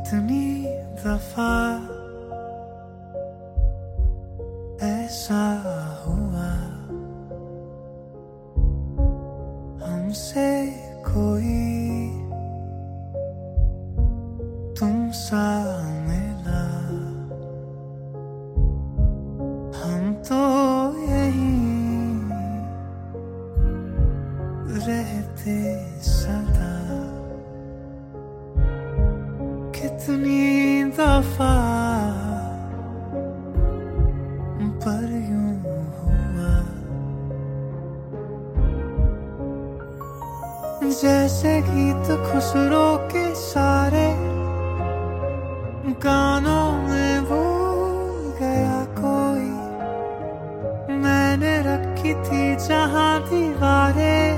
कितनी दफा ऐसा हुआ हमसे कोई तुमसा मिला, हम तो यहीं रहते सदा। कितनी दफा पर यूं हुआ जैसे गीत खुसरो के सारे गानों में भूल गया कोई। मैंने रखी थी जहां दीवारें,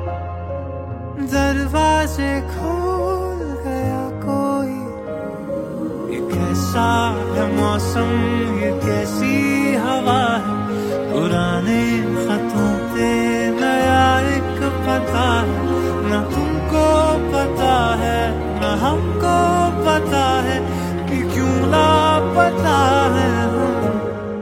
दरवाजे खोल गया कोई। ये कैसा है मौसम, ये कैसी हवा है, पुराने खतों पे नया एक पता है। ना तुमको पता है ना हमको पता है कि क्यों लापता है हम।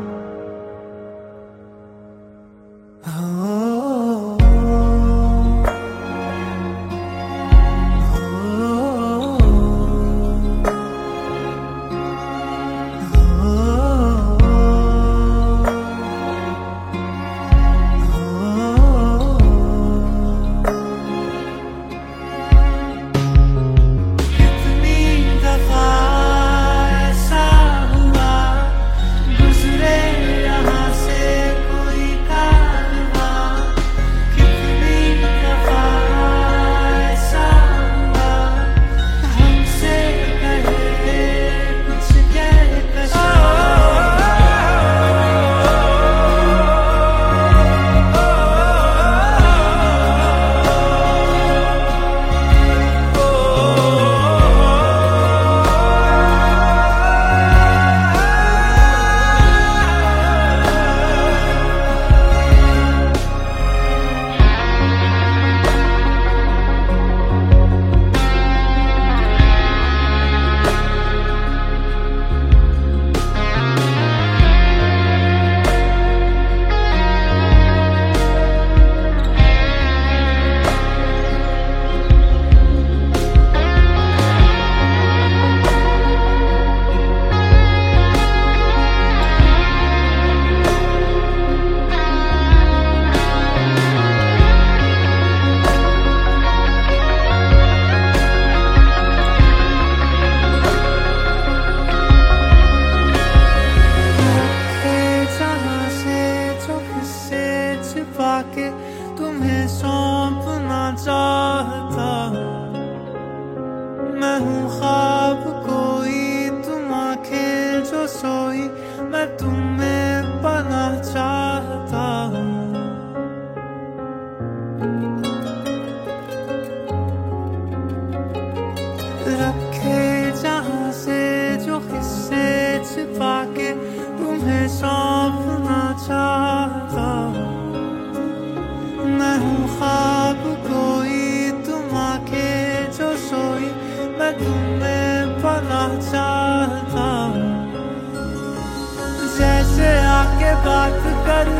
के तुम्हें सौंपना चाहता हूँ। मैं हूँ ख्वाब कोई, तुम आंखें जो सोई, मैं तुम्हें पाना चाहता हूँ। रखे जहाँ से जो किस्से छिपा के तुम्हें सौंपना चाहता हूँ। मैं हूँ ख्वाब कोई, तुम आंखें जो सोई, मैं तुम्हें पाना चाहता हूँ। जैसे आके बात कर